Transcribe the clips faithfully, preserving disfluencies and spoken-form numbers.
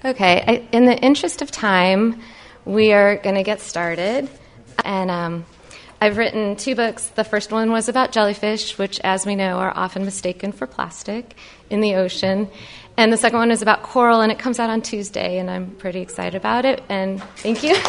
Okay, I, in the interest of time, we are going to get started. And um, I've written two books. The first one was about jellyfish, which, as we know, are often mistaken for plastic in the ocean. And the second one is about coral, and it comes out on Tuesday, and I'm pretty excited about it. And thank you.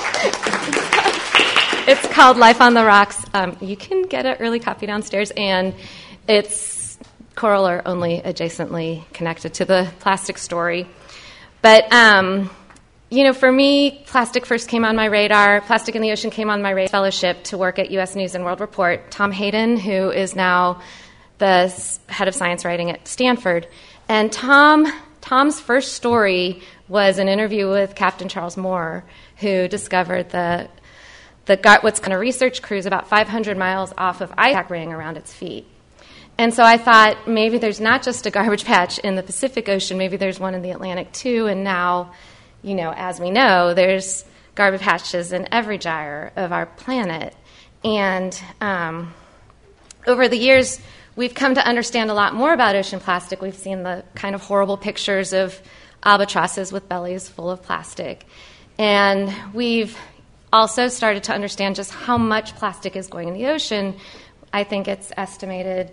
It's called Life on the Rocks. Um, you can get an early copy downstairs, and it's coral are only adjacently connected to the plastic story. But, um, you know, for me, plastic first came on my radar. Plastic in the Ocean came on my radar fellowship to work at U S News and World Report. Tom Hayden, who is now the head of science writing at Stanford. And Tom, Tom's first story was an interview with Captain Charles Moore, who discovered the the what's kind of research cruise about five hundred miles off of ice pack ring around its feet. And so I thought maybe there's not just a garbage patch in the Pacific Ocean, maybe there's one in the Atlantic too, and now, you know, as we know, there's garbage patches in every gyre of our planet. And um, over the years, we've come to understand a lot more about ocean plastic. We've seen the kind of horrible pictures of albatrosses with bellies full of plastic. And we've also started to understand just how much plastic is going in the ocean. I think it's estimated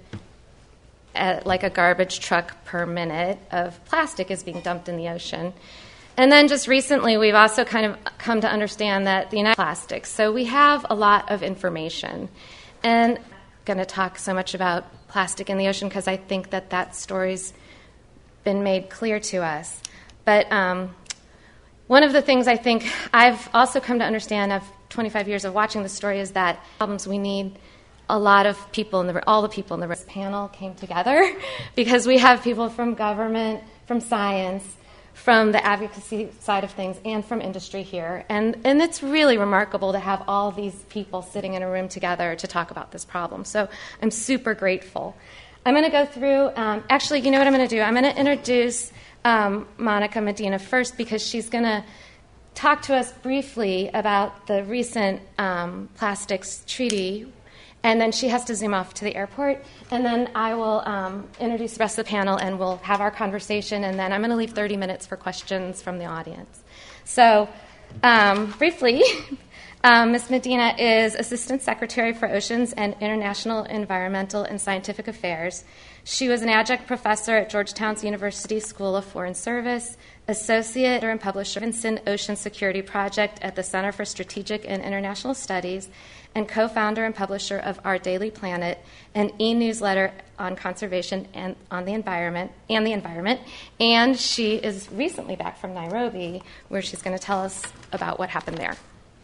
at like a garbage truck per minute of plastic is being dumped in the ocean. And then just recently, we've also kind of come to understand that the United Plastics. So we have a lot of information. And I'm going to talk so much about plastic in the ocean because I think that that story's been made clear to us. But um, one of the things I think I've also come to understand of twenty-five years of watching the story is that problems we need a lot of people in the all the people in the panel came together because we have people from government, from science, from the advocacy side of things, and from industry here. And and it's really remarkable to have all these people sitting in a room together to talk about this problem. So I'm super grateful. I'm going to go through, um, actually, you know what I'm going to do? I'm going to introduce um, Monica Medina first because she's going to talk to us briefly about the recent um, plastics treaty. And then she has to zoom off to the airport. And then I will um, introduce the rest of the panel, and we'll have our conversation. And then I'm going to leave thirty minutes for questions from the audience. So um, briefly, um, Miz Medina is Assistant Secretary for Oceans and International Environmental and Scientific Affairs. She was an adjunct professor at Georgetown's University School of Foreign Service, associate and publisher of the Vinson Ocean Security Project at the Center for Strategic and International Studies, and co-founder and publisher of Our Daily Planet, an e-newsletter on conservation and on the environment and the environment. And she is recently back from Nairobi, where she's going to tell us about what happened there.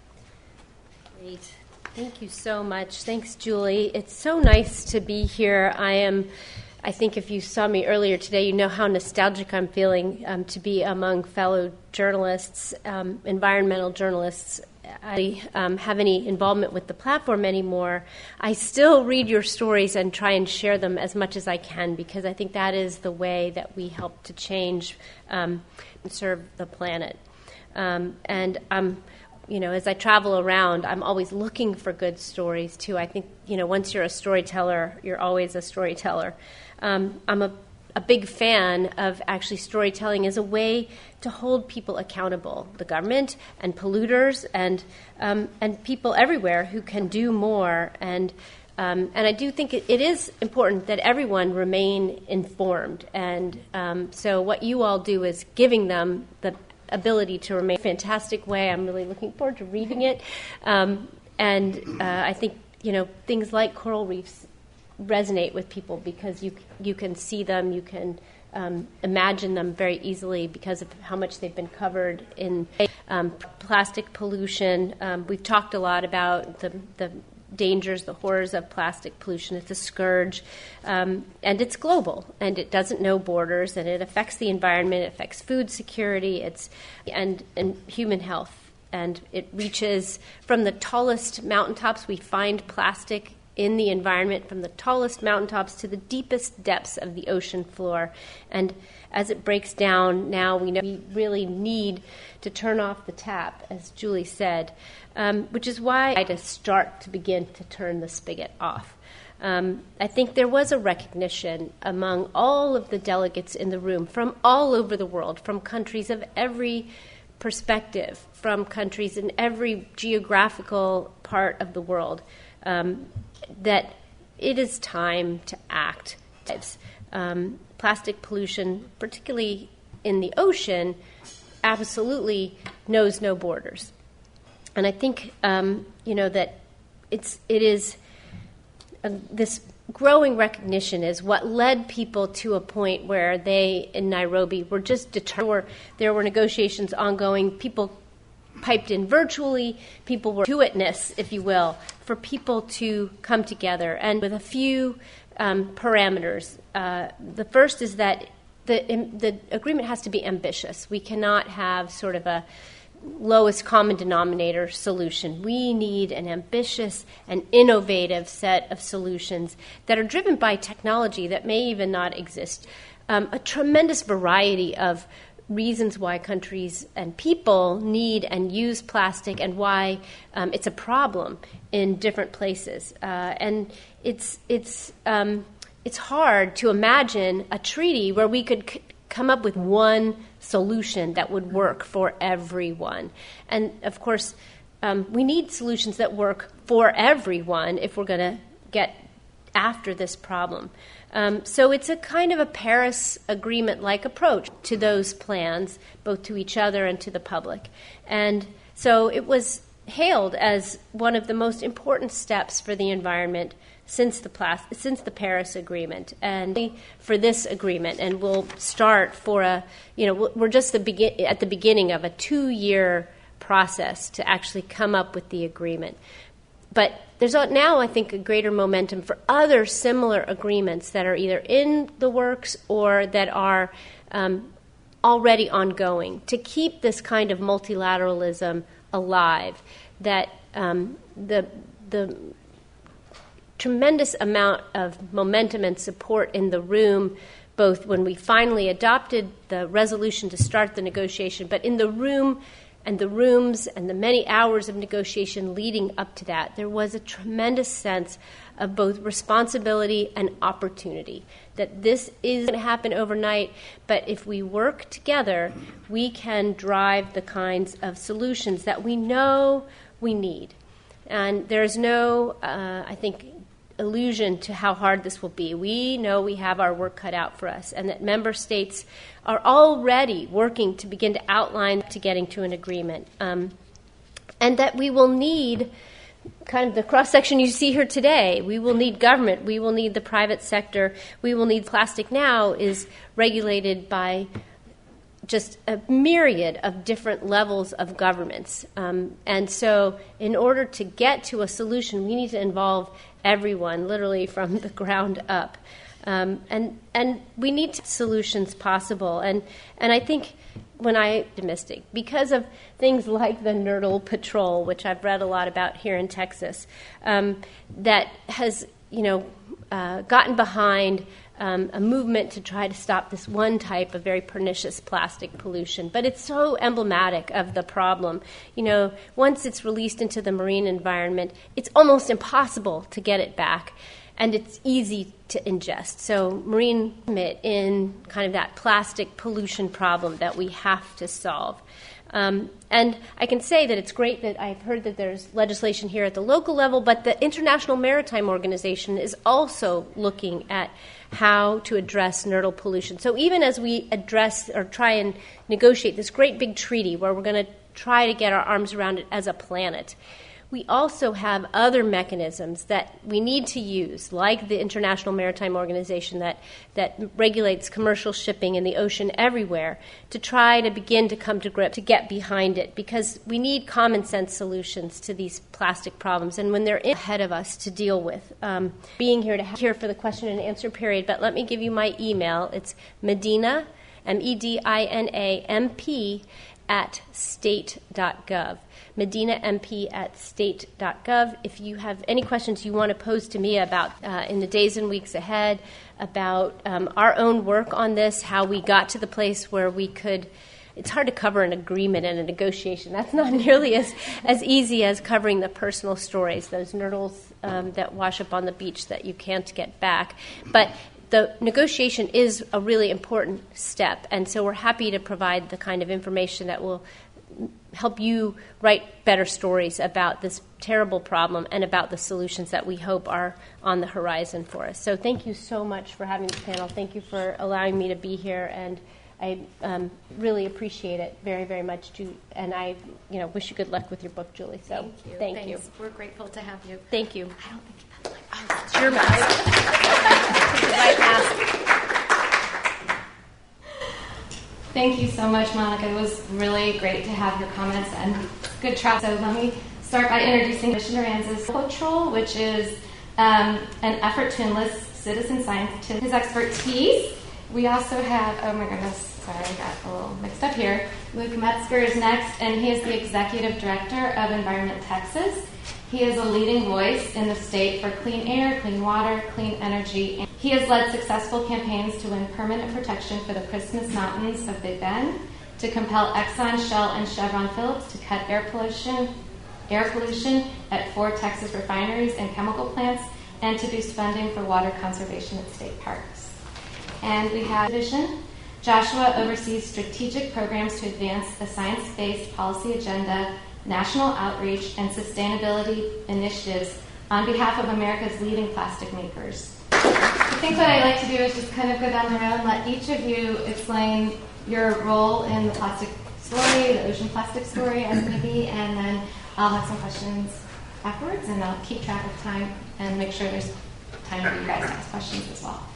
Great. Thank you so much. Thanks, Julie. It's so nice to be here. I am, I think if you saw me earlier today, you know how nostalgic I'm feeling um, to be among fellow journalists, um, environmental journalists. I um, have any involvement with the platform anymore. I still read your stories and try and share them as much as I can because I think that is the way that we help to change um, and serve the planet. Um, and um, you know, as I travel around, I'm always looking for good stories too. I think you know, once you're a storyteller, you're always a storyteller. Um, I'm a a big fan of actually storytelling as a way to hold people accountable, the government and polluters and um, and people everywhere who can do more. And um, and I do think it, it is important that everyone remain informed. And um, so what you all do is giving them the ability to remain in a fantastic way. I'm really looking forward to reading it. Um, and uh, I think, you know, things like coral reefs resonate with people because you you can see them, you can um, imagine them very easily because of how much they've been covered in um, plastic pollution. Um, we've talked a lot about the the dangers, the horrors of plastic pollution. It's a scourge, um, and it's global, and it doesn't know borders, and it affects the environment, it affects food security, it's and and human health, and it reaches from the tallest mountaintops. We find plastic in the environment from the tallest mountaintops to the deepest depths of the ocean floor. And as it breaks down, now we know we really need to turn off the tap, as Julie said, um, which is why I had to start to begin to turn the spigot off. Um, I think there was a recognition among all of the delegates in the room from all over the world, from countries of every perspective, from countries in every geographical part of the world, um, that it is time to act. Um, plastic pollution, particularly in the ocean, absolutely knows no borders. And I think, um, you know, that it's, it is... Uh, this growing recognition is what led people to a point where they, in Nairobi, were just determined. There were negotiations ongoing. People piped in virtually. People were to witness, if you will, for people to come together. And with a few um, parameters. Uh, the first is that the, in, the agreement has to be ambitious. We cannot have sort of a lowest common denominator solution. We need an ambitious and innovative set of solutions that are driven by technology that may even not exist. Um, a tremendous variety of reasons why countries and people need and use plastic and why um, it's a problem in different places. Uh, and it's it's um, it's hard to imagine a treaty where we could c- come up with one solution that would work for everyone. And of course, um, we need solutions that work for everyone if we're going to get after this problem. Um, so it's a kind of a Paris Agreement-like approach to those plans, both to each other and to the public. And so it was hailed as one of the most important steps for the environment since the plas- since the Paris Agreement, and for this agreement, and we'll start for a, you know, we're just the begin- at the beginning of a two-year process to actually come up with the agreement. But there's now, I think, a greater momentum for other similar agreements that are either in the works or that are um, already ongoing to keep this kind of multilateralism alive, that um, the the tremendous amount of momentum and support in the room, both when we finally adopted the resolution to start the negotiation, but in the room and the rooms and the many hours of negotiation leading up to that, there was a tremendous sense of both responsibility and opportunity, that this is going to happen overnight, but if we work together, we can drive the kinds of solutions that we know we need. And there's no, uh, I think, illusion to how hard this will be. We know we have our work cut out for us, and that member states are already working to begin to outline to getting to an agreement. Um, and that we will need kind of the cross-section you see here today. We will need government. We will need the private sector. We will need plastic now is regulated by just a myriad of different levels of governments. Um, and so in order to get to a solution, we need to involve everyone, literally from the ground up. Um, and and we need solutions possible. And, and I think when I'm optimistic, because of things like the Nurdle Patrol, which I've read a lot about here in Texas, um, that has, you know, uh, gotten behind Um, a movement to try to stop this one type of very pernicious plastic pollution. But it's so emblematic of the problem. You know, once it's released into the marine environment, it's almost impossible to get it back, and it's easy to ingest. So marine in kind of that plastic pollution problem that we have to solve. Um, and I can say that it's great that I've heard that there's legislation here at the local level, but the International Maritime Organization is also looking at how to address nurdle pollution. So even as we address or try and negotiate this great big treaty where we're going to try to get our arms around it as a planet, we also have other mechanisms that we need to use, like the International Maritime Organization that, that regulates commercial shipping in the ocean everywhere, to try to begin to come to grips, to get behind it, because we need common sense solutions to these plastic problems, and when they're ahead of us to deal with. Um, being here to ha- here for the question and answer period, but let me give you my email. It's Medina, M E D I N A M P, at state dot gov. Medina M P at state dot gov. If you have any questions you want to pose to me about uh, in the days and weeks ahead, about um, our own work on this, how we got to the place where we could it's hard to cover an agreement and a negotiation. That's not nearly as, as easy as covering the personal stories, those nurdles um, that wash up on the beach that you can't get back. But the negotiation is a really important step, and so we're happy to provide the kind of information that will help you write better stories about this terrible problem and about the solutions that we hope are on the horizon for us. So thank you so much for having this panel. Thank you for allowing me to be here, and I um, really appreciate it very, very much. Ju- and I, you know, wish you good luck with your book, Julie. So thank you. Thank Thanks. you. We're grateful to have you. Thank you. I don't think that's like, oh, It's your mask. The right mask. Thank you so much, Monica. It was really great to have your comments and good try. So let me start by introducing Mission Aranza's Patrol, which is um, an effort to enlist citizen science to his expertise. We also have, oh my goodness, sorry, I got a little mixed up here. Luke Metzger is next, and he is the Executive Director of Environment Texas. He is a leading voice in the state for clean air, clean water, clean energy. He has led successful campaigns to win permanent protection for the Christmas Mountains of Big Bend, to compel Exxon, Shell, and Chevron Phillips to cut air pollution, air pollution at four Texas refineries and chemical plants, and to boost funding for water conservation at state parks. And we have Vision. Joshua oversees strategic programs to advance the science-based policy agenda, national outreach, and sustainability initiatives on behalf of America's leading plastic makers. I think what I'd like to do is just kind of go down the road and let each of you explain your role in the plastic story, the ocean plastic story as it may be, and then I'll have some questions afterwards, and I'll keep track of time and make sure there's time for you guys to ask questions as well.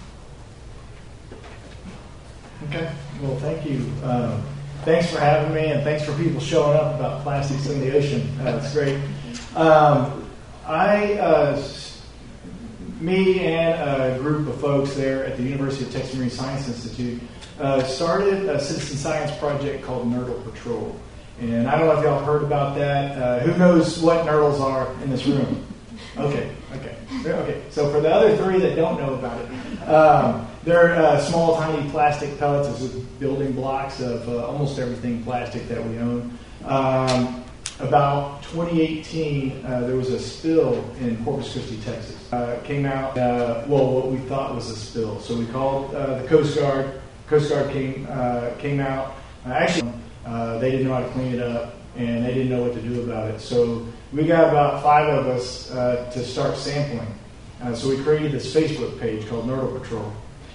Okay, well, thank you. Um, thanks for having me, and thanks for people showing up about plastics in the ocean. Uh, it's great. Um, I, uh, me and a group of folks there at the University of Texas Marine Science Institute uh, started a citizen science project called Nurdle Patrol. And I don't know if y'all have heard about that. Uh, who knows what nurdles are in this room? Okay, okay, okay. So for the other three that don't know about it, um, they're uh, small, tiny plastic pellets as building blocks of uh, almost everything plastic that we own. Um, about twenty eighteen, uh, there was a spill in Corpus Christi, Texas. Uh, it came out, uh, well, what we thought was a spill. So we called uh, the Coast Guard. Coast Guard came uh, came out. Uh, actually, uh, they didn't know how to clean it up, and they didn't know what to do about it. So we got about five of us uh, to start sampling. Uh, so we created this Facebook page called Nurdle Patrol.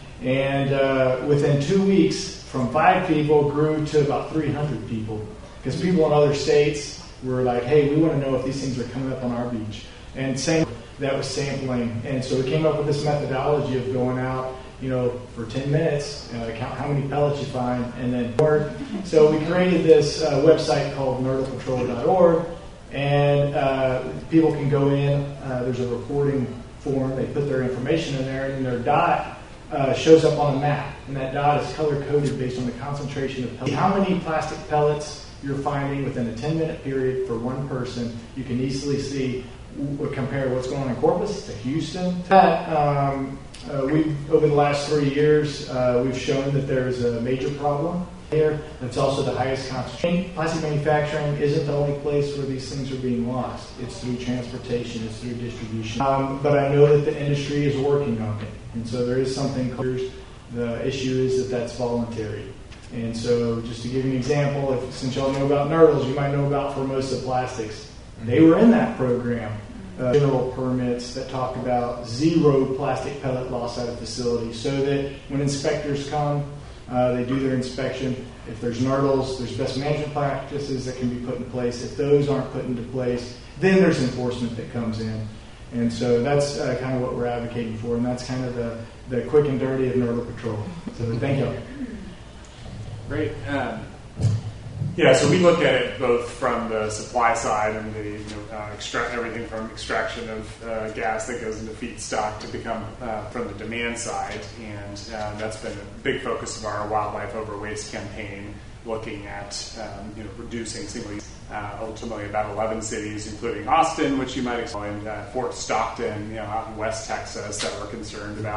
And uh, within two weeks, from five people grew to about three hundred people. Because people in other states were like, hey, we want to know if these things are coming up on our beach. And same, that was sampling. And so we came up with this methodology of going out, you know, for ten minutes, uh, count how many pellets you find, and then work. So we created this uh, website called nurdle patrol dot org, and uh, people can go in. Uh, there's a reporting form. They put their information in there, and their dot uh, shows up on a map. And that dot is color-coded based on the concentration of pellets. How many plastic pellets you're finding within a ten-minute period for one person. You can easily see, compare what's going on in Corpus to Houston. That, um, uh, we over the last three years, uh, we've shown that there's a major problem here. It's also the highest concentration. Plastic manufacturing isn't the only place where these things are being lost. It's through transportation, it's through distribution. Um, but I know that the industry is working on it. And so there is something clear. The issue is that that's voluntary. And so just to give you an example, if, since y'all know about Nurdles, you might know about Formosa Plastics. They were in that program. Uh, general permits that talk about zero plastic pellet loss at a facility, so that when inspectors come, uh, they do their inspection. If there's Nurdles, there's best management practices that can be put in place. If those aren't put into place, then there's enforcement that comes in. And so that's uh, kind of what we're advocating for, and that's kind of the, the quick and dirty of Nurdle Patrol. So thank you. Great. Um, yeah, so we look at it both from the supply side and the you know, uh, extract everything from extraction of uh, gas that goes into feedstock to become uh, from the demand side, and uh, that's been a big focus of our Wildlife Over Waste campaign, looking at um, you know reducing single use. Uh, ultimately, about eleven cities, including Austin, which you might explain, and uh, Fort Stockton, you know, out in West Texas, that we're concerned about.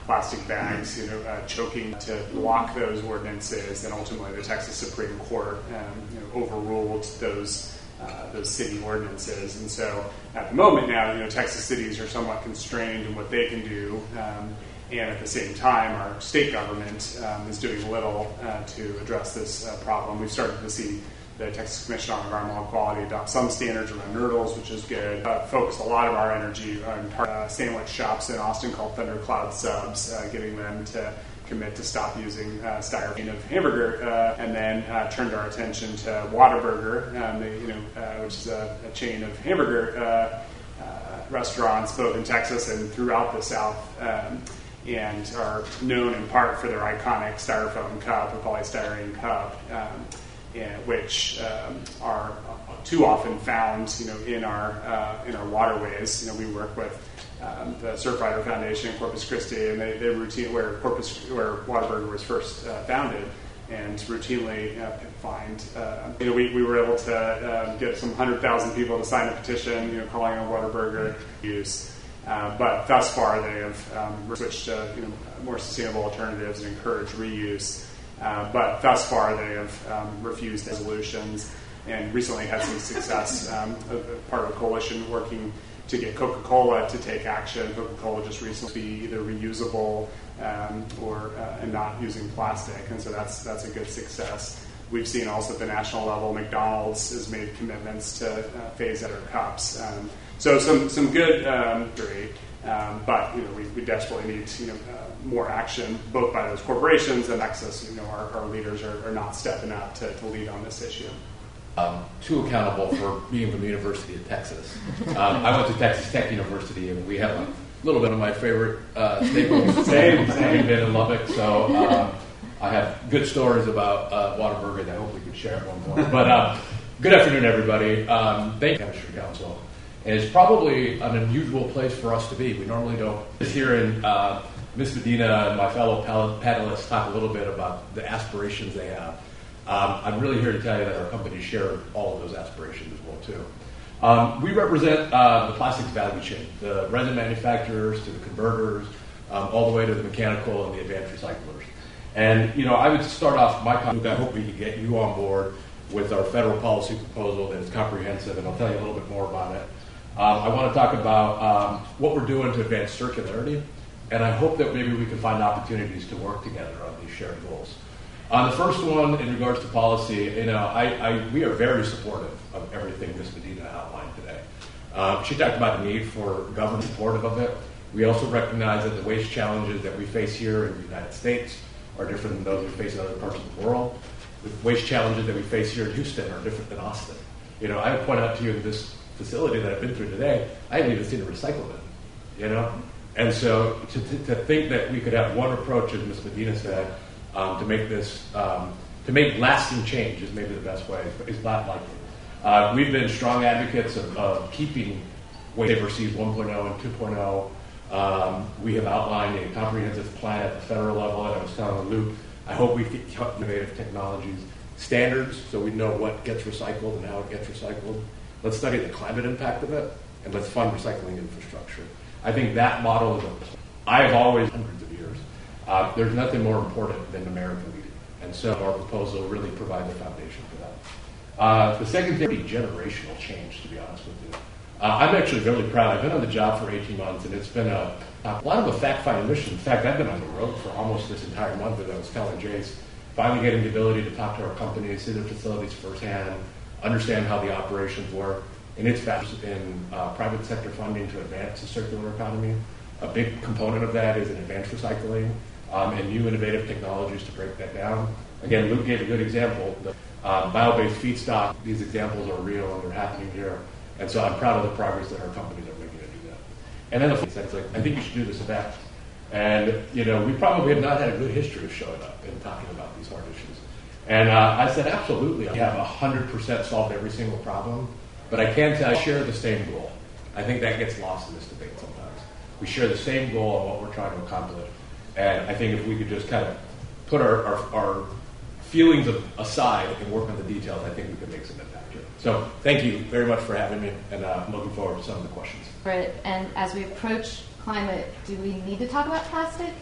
plastic bags, you know, uh, choking to block those ordinances, and ultimately the Texas Supreme Court um, you know, overruled those uh, those city ordinances. And so at the moment now, you know, Texas cities are somewhat constrained in what they can do, um, and at the same time, our state government um, is doing little uh, to address this uh, problem. We've started to see the Texas Commission on Environmental Quality adopt some standards around nurdles, which is good. Uh, focused a lot of our energy on uh, sandwich shops in Austin called Thundercloud Subs, uh, getting them to commit to stop using uh, styrofoam of hamburger, uh, and then uh, turned our attention to Whataburger, um, they, you know, uh, which is a, a chain of hamburger uh, uh, restaurants both in Texas and throughout the South. Um, and are known in part for their iconic styrofoam cup, or polystyrene cup, um, and, which um, are too often found, you know, in our uh, in our waterways. You know, we work with um, the Surfrider Foundation in Corpus Christi, and they, they routine where Corpus where Whataburger was first uh, founded, and routinely uh, find. Uh, you know, we, we were able to uh, get some hundred thousand people to sign a petition, you know, calling on Whataburger use. Uh, but thus far, they have um, switched to you know, more sustainable alternatives and encourage reuse. Uh, but thus far, they have um, refused resolutions, and recently had some success. Um, a, a part of a coalition working to get Coca-Cola to take action. Coca-Cola just recently be either reusable um, or uh, and not using plastic, and so that's that's a good success. We've seen also at the national level, McDonald's has made commitments to uh, phase out their cups. Um, so some some good um, theory, um, but you know we, we desperately need you know uh, more action both by those corporations and Texas. You know our, our leaders are, are not stepping up to, to lead on this issue. Um, too accountable for being from the University of Texas. Um, I went to Texas Tech University, and we have a little bit of my favorite uh, staples. Same, having been in Lubbock, so. Um, I have good stories about uh, Whataburger that I hope we could share at one point. But uh, good afternoon, everybody. Um, thank you, Chemistry Council. And it's probably an unusual place for us to be. We normally don't. Just hearing uh, Miz Medina and my fellow panelists talk a little bit about the aspirations they have. Um, I'm really here to tell you that our company share all of those aspirations as well, too. Um, we represent uh, the plastics value chain, the resin manufacturers to the converters, um, all the way to the mechanical and the advanced recyclers. And, you know, I would start off my comment. I hope we can get you on board with our federal policy proposal that is comprehensive, and I'll tell you a little bit more about it. Um, I want to talk about um, what we're doing to advance circularity, and I hope that maybe we can find opportunities to work together on these shared goals. On the first one, in regards to policy, you know, I, I, we are very supportive of everything Miz Medina outlined today. Um, she talked about the need for government supportive of it. We also recognize that the waste challenges that we face here in the United States are different than those we face in other parts of the world. The waste challenges that we face here in Houston are different than Austin. You know, I would point out to you in this facility that I've been through today, I haven't even seen a recycle bin, you know? And so to, to, to think that we could have one approach, as Miz Medina said, um, to make this, um, to make lasting change is maybe the best way, but it's not likely. Uh, we've been strong advocates of, of keeping Waste Overseas one point oh and two point oh. Um, we have outlined a comprehensive plan at the federal level, and I was telling Luke, I hope we get innovative technologies standards so we know what gets recycled and how it gets recycled. Let's study the climate impact of it, and let's fund recycling infrastructure. I think that model is a I have always, hundreds of years, uh, there's nothing more important than America leading. And so our proposal really provides a foundation for that. Uh, the second thing is generational change, to be honest with you. Uh, I'm actually really proud. I've been on the job for eighteen months, and it's been a, a lot of a fact-finding mission. In fact, I've been on the road for almost this entire month, as I was telling Jace, finally getting the ability to talk to our companies, see their facilities firsthand, understand how the operations work, and it's fast in uh, private sector funding to advance the circular economy. A big component of that is in advanced recycling um, and new innovative technologies to break that down. Again, Luke gave a good example. The uh, bio-based feedstock, these examples are real and they're happening here. And so I'm proud of the progress that our companies are making to do that. And then the thing it's like, I think you should do this event. And, you know, we probably have not had a good history of showing up and talking about these hard issues. And uh, I said, absolutely. I have one hundred percent solved every single problem. But I can tell you, I share the same goal. I think that gets lost in this debate sometimes. We share the same goal on what we're trying to accomplish. And I think if we could just kind of put our, our, our feelings aside and work on the details, I think we could make some impact here. So thank you very much for having me, and uh, I'm looking forward to some of the questions. Right, and as we approach climate, do we need to talk about plastic?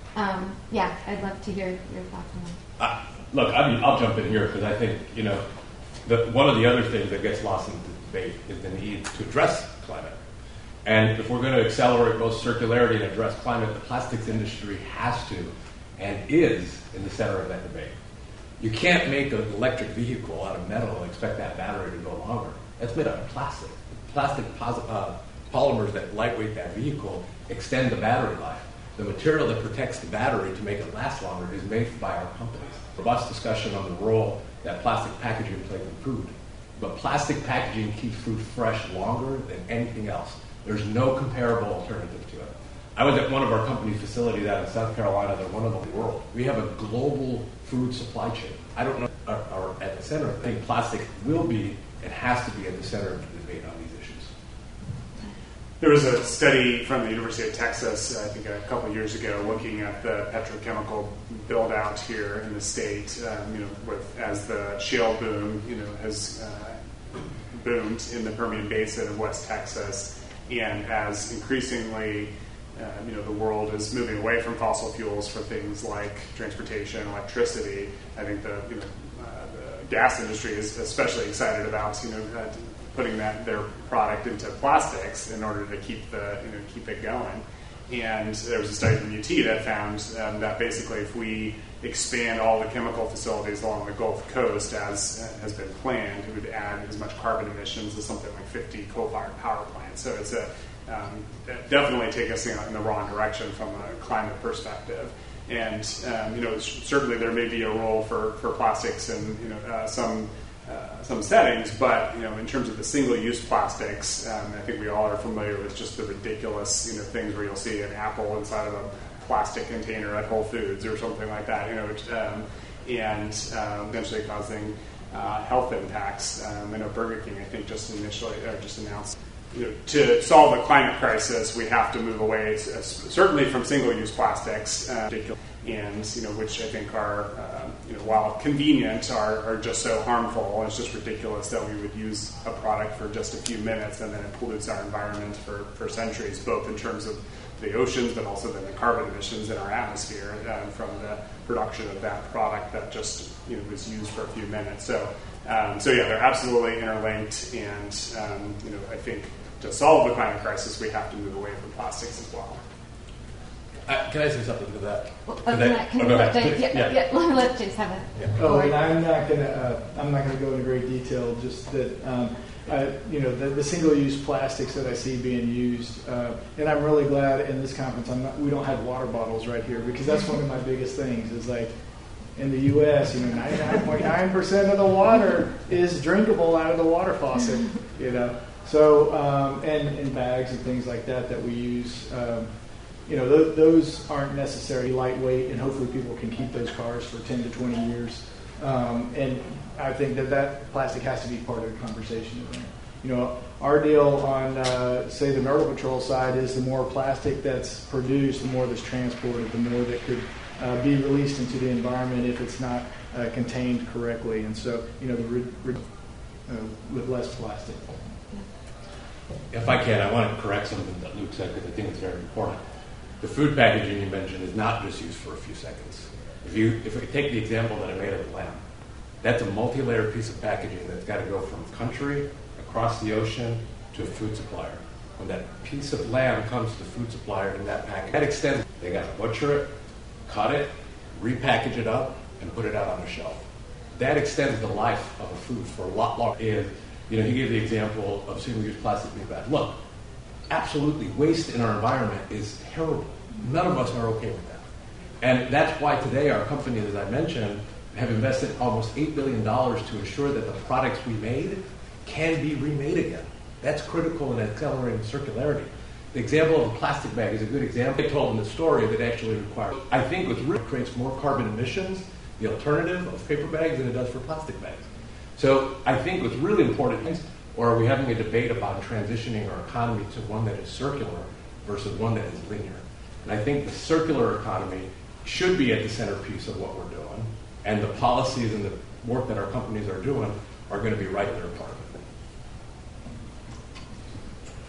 um, yeah, I'd love to hear your thoughts on that. Uh, look, I mean, I'll jump in here because I think, you know, the, one of the other things that gets lost in the debate is the need to address climate. And if we're going to accelerate both circularity and address climate, the plastics industry has to and is in the center of that debate. You can't make an electric vehicle out of metal and expect that battery to go longer. That's made out of plastic. Plastic pos- uh, polymers that lightweight that vehicle extend the battery life. The material that protects the battery to make it last longer is made by our companies. Robust discussion on the role that plastic packaging plays in food. But plastic packaging keeps food fresh longer than anything else. There's no comparable alternative to it. I was at one of our company facilities out in South Carolina. They're one of the world. We have a global food supply chain. I don't know are, are at the center. I think plastic will be and has to be at the center of the debate on these issues. There was a study from the University of Texas, I think a couple of years ago, looking at the petrochemical build out here in the state. Um, you know, with as the shale boom, you know, has uh, boomed in the Permian Basin of West Texas, and as increasingly, uh, you know, the world is moving away from fossil fuels for things like transportation, electricity. I think the you know uh, the gas industry is especially excited about you know. Uh, putting that their product into plastics in order to keep the you know keep it going. And there was a study from U T that found um, that basically if we expand all the chemical facilities along the Gulf Coast as uh, has been planned, it would add as much carbon emissions as something like fifty coal-fired power plants. So it's a um, definitely take us in the wrong direction from a climate perspective. And um, you know certainly there may be a role for, for plastics and you know uh, some. Uh, some settings, but you know, in terms of the single-use plastics, um, I think we all are familiar with just the ridiculous, you know, things where you'll see an apple inside of a plastic container at Whole Foods or something like that, you know, which, um, and um, eventually causing uh, health impacts. Um, I know Burger King, I think, just initially or just announced. You know, to solve the climate crisis, we have to move away, uh, certainly from single-use plastics, uh, and you know, which I think are, uh, you know, while convenient, are, are just so harmful. And it's just ridiculous that we would use a product for just a few minutes and then it pollutes our environment for, for centuries, both in terms of the oceans, but also then the carbon emissions in our atmosphere uh, from the production of that product that just you know was used for a few minutes. So, um, so yeah, they're absolutely interlinked, and um, you know, I think to solve the climate crisis, we have to move away from plastics as well. Uh, can I say something to that? Well, To oh, that- can I, oh, go let ahead. James, yeah, Yeah. yeah, let James have it. Yeah. Oh, and I'm not gonna uh, I'm not gonna go into great detail. Just that um, I, you know the, the single-use plastics that I see being used, uh, and I'm really glad in this conference I'm not, we don't have water bottles right here, because that's one of my biggest things. Is like in the U S, you know, ninety-nine point nine percent of the water is drinkable out of the water faucet. You know, so um, and and bags and things like that that we use. Um, You know, th- those aren't necessarily lightweight, and hopefully people can keep those cars for ten to twenty years. Um, and I think that that plastic has to be part of the conversation. You know, our deal on, uh, say, the Myrtle Patrol side is the more plastic that's produced, the more that's transported, the more that could uh, be released into the environment if it's not uh, contained correctly. And so, you know, the re- re- uh, with less plastic. If I can, I want to correct something that Luke said, because I think it's very important. The food packaging you mentioned is not just used for a few seconds. If you if we take the example that I made of the lamb, that's a multi-layered piece of packaging that's got to go from country across the ocean to a food supplier. When that piece of lamb comes to the food supplier in that package, that extends. They got to butcher it, cut it, repackage it up, and put it out on the shelf. That extends the life of a food for a lot longer. Is you know he gave the example of single-use plastic being bad. Look. Absolutely, waste in our environment is terrible. None of us are okay with that. And that's why today our companies, as I mentioned, have invested almost eight billion dollars to ensure that the products we made can be remade again. That's critical in accelerating circularity. The example of a plastic bag is a good example. I told in the story that actually requires, I think with real creates more carbon emissions, the alternative of paper bags, than it does for plastic bags. So I think what's really important is, or are we having a debate about transitioning our economy to one that is circular versus one that is linear? And I think the circular economy should be at the centerpiece of what we're doing, and the policies and the work that our companies are doing are going to be right there part of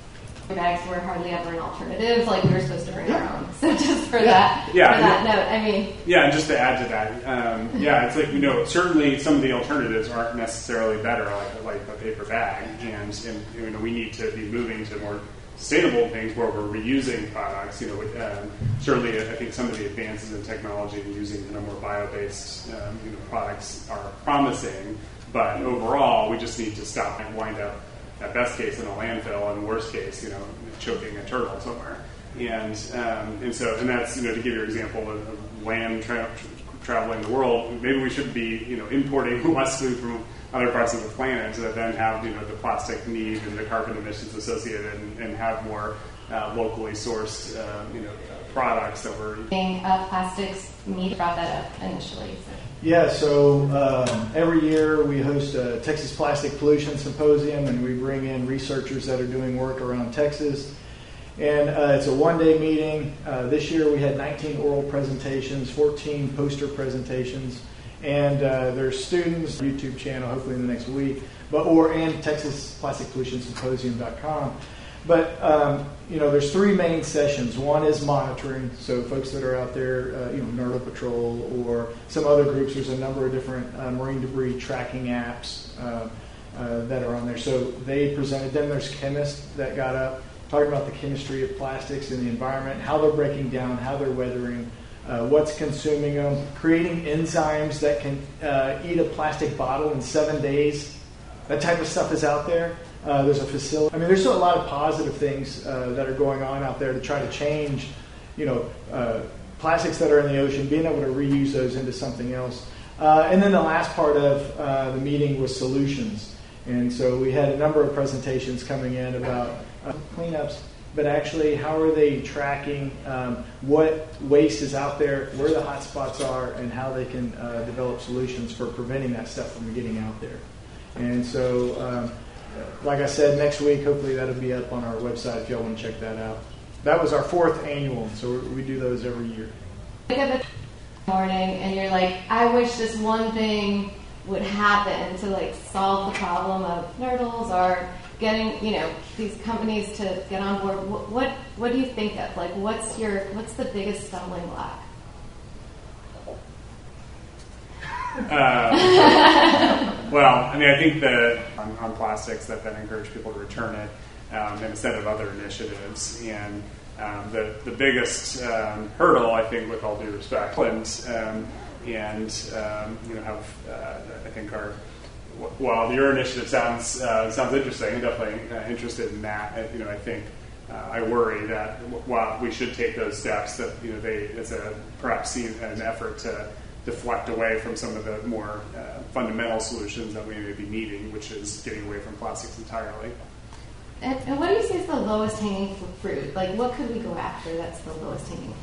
bags were hardly ever an alternative. Like, we were supposed to bring our own. So just for that, Yeah, for that yeah. note, I mean. Yeah, and just to add to that, um, yeah, it's like, you know, certainly some of the alternatives aren't necessarily better, like like a paper bag, and, and you know, we need to be moving to more sustainable things where we're reusing products. You know, with, um, certainly I think some of the advances in technology and using kind of more bio-based um, you know, products are promising, but overall we just need to stop and wind up, at best case, in a landfill, and worst case, you know, choking a turtle somewhere. And um, and so, and that's, you know, to give you an example of, of land tra- traveling the world, maybe we should be, you know, importing less food from other parts of the planet that then have, you know, the plastic need and the carbon emissions associated, and, and have more uh, locally sourced, uh, you know, products that we're. Uh, plastics, me brought that up initially. So. Yeah, so um, every year we host a Texas Plastic Pollution Symposium, and we bring in researchers that are doing work around Texas. And uh, it's a one-day meeting. Uh, this year we had nineteen oral presentations, fourteen poster presentations, and uh, there's students, YouTube channel, hopefully in the next week, but or and Texas Plastic Pollution Symposium dot com. But um, you know, there's three main sessions. One is monitoring, so folks that are out there, uh, you know, NERDL Patrol or some other groups. There's a number of different uh, marine debris tracking apps uh, uh, that are on there. So they presented. Then there's chemists that got up talking about the chemistry of plastics in the environment, how they're breaking down, how they're weathering, uh, what's consuming them, creating enzymes that can uh, eat a plastic bottle in seven days. That type of stuff is out there. Uh, there's a facility. I mean, there's a lot of positive things uh, that are going on out there to try to change, you know, uh, plastics that are in the ocean, being able to reuse those into something else. Uh, and then the last part of uh, the meeting was solutions. And so we had a number of presentations coming in about uh, cleanups, but actually how are they tracking um, what waste is out there, where the hot spots are, and how they can uh, develop solutions for preventing that stuff from getting out there. And so, um, like I said, next week, hopefully that'll be up on our website if y'all want to check that out. That was our fourth annual, so we do those every year. Wake up in the morning and you're like, I wish this one thing would happen to like solve the problem of nurdles or getting, you know, these companies to get on board. What what, what do you think of? Like, what's your what's the biggest stumbling block? Uh, well, I mean, I think that on, on plastics that then encourage people to return it um, instead of other initiatives. And um, the the biggest um, hurdle, I think, with all due respect, and um, and um, you know, have uh, I think our while your initiative sounds uh, sounds interesting, I'm definitely uh, interested in that. Uh, you know, I think. Uh, I worry that while we should take those steps, that you know they it's a perhaps seen as an effort to deflect away from some of the more uh, fundamental solutions that we may be needing, which is getting away from plastics entirely. And, and what do you see as the lowest hanging fruit? Like, what could we go after that's the lowest hanging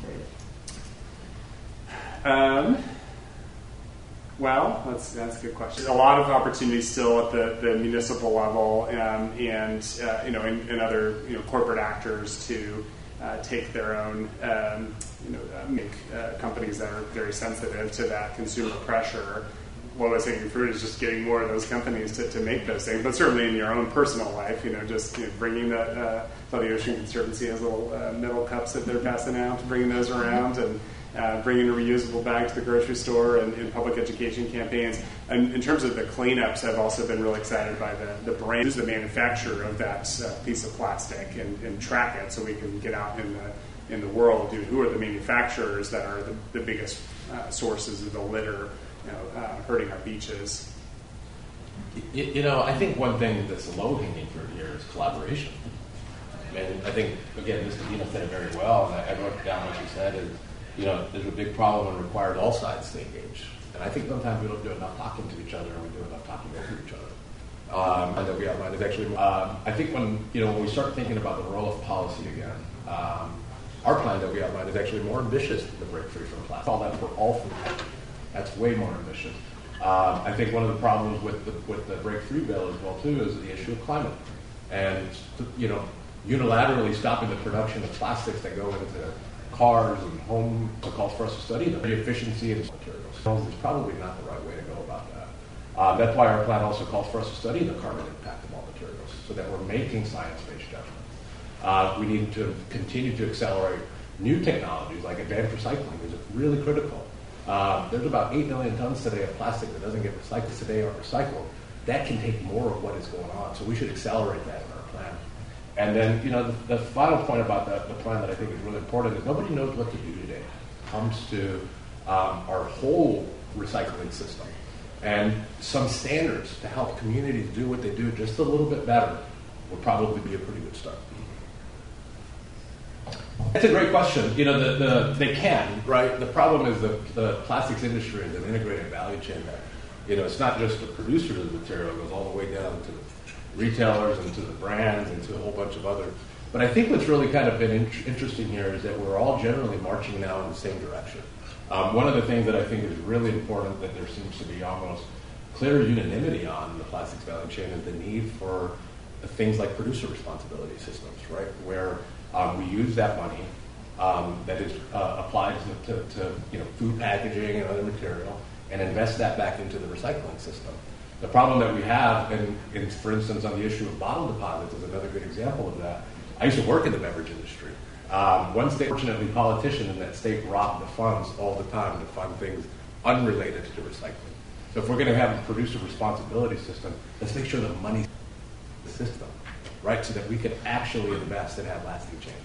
fruit? Um, well, that's that's a good question. A lot of opportunities still at the, the municipal level, um, and uh, you know, and, and other you know corporate actors to uh, take their own, um, you know, uh, make uh, companies that are very sensitive to that consumer pressure. Lowest hanging fruit is just getting more of those companies to, to make those things. But certainly in your own personal life, you know, just you know, bringing the uh, the Ocean Conservancy has little uh, metal cups that they're passing out, bringing those around, and uh, bringing a reusable bag to the grocery store, and, and public education campaigns. And in terms of the cleanups, I've also been really excited by the the brand, who's the manufacturer of that uh, piece of plastic, and, and track it so we can get out in the in the world. Dude, who are the manufacturers that are the, the biggest uh, sources of the litter? You know, uh, hurting our beaches. You, you know, I think one thing that's low-hanging fruit here is collaboration. And I think, again, Mister Dina said it very well, and I, I wrote down what she said, is, you know, there's a big problem and requires all sides to engage. And I think sometimes we don't do enough talking to each other, and we do enough talking over each other. Um, and that we outlined is actually, um, I think when, you know, when we start thinking about the role of policy again, um, our plan that we outlined is actually more ambitious than the Break Free from Plastic. All that for all food. That's way more ambitious. Um, I think one of the problems with the, with the Break Free bill as well too is the issue of climate, and you know, unilaterally stopping the production of plastics that go into cars and home. It calls for us to study the efficiency and materials. It's probably not the right way to go about that. Um, that's why our plan also calls for us to study the carbon impact of all materials, so that we're making science-based judgment. Uh, we need to continue to accelerate new technologies like advanced recycling is really critical. Uh, there's about eight million tons today of plastic that doesn't get recycled today or recycled. That can take more of what is going on, so we should accelerate that in our plan. And then, you know, the, the final point about the, the plan that I think is really important is nobody knows what to do today. It comes to um, our whole recycling system. And some standards to help communities do what they do just a little bit better would probably be a pretty good start. That's a great question. You know, the, the, they can, right? The problem is the, the plastics industry is an integrated value chain there. You know, it's not just the producer of the material, it goes all the way down to the retailers and to the brands and to a whole bunch of other. But I think what's really kind of been in- interesting here is that we're all generally marching now in the same direction. Um, one of the things that I think is really important that there seems to be almost clear unanimity on in the plastics value chain is the need for things like producer responsibility systems, right? Where um, we use that money um, that is uh, applied to, to, to you know, food packaging and other material and invest that back into the recycling system. The problem that we have, and, and for instance, on the issue of bottle deposits is another good example of that. I used to work in the beverage industry. Um, one state, fortunately, politicians in that state robbed the funds all the time to fund things unrelated to recycling. So if we're going to have a producer responsibility system, let's make sure the money's in the system, right, so that we can actually invest and have lasting change.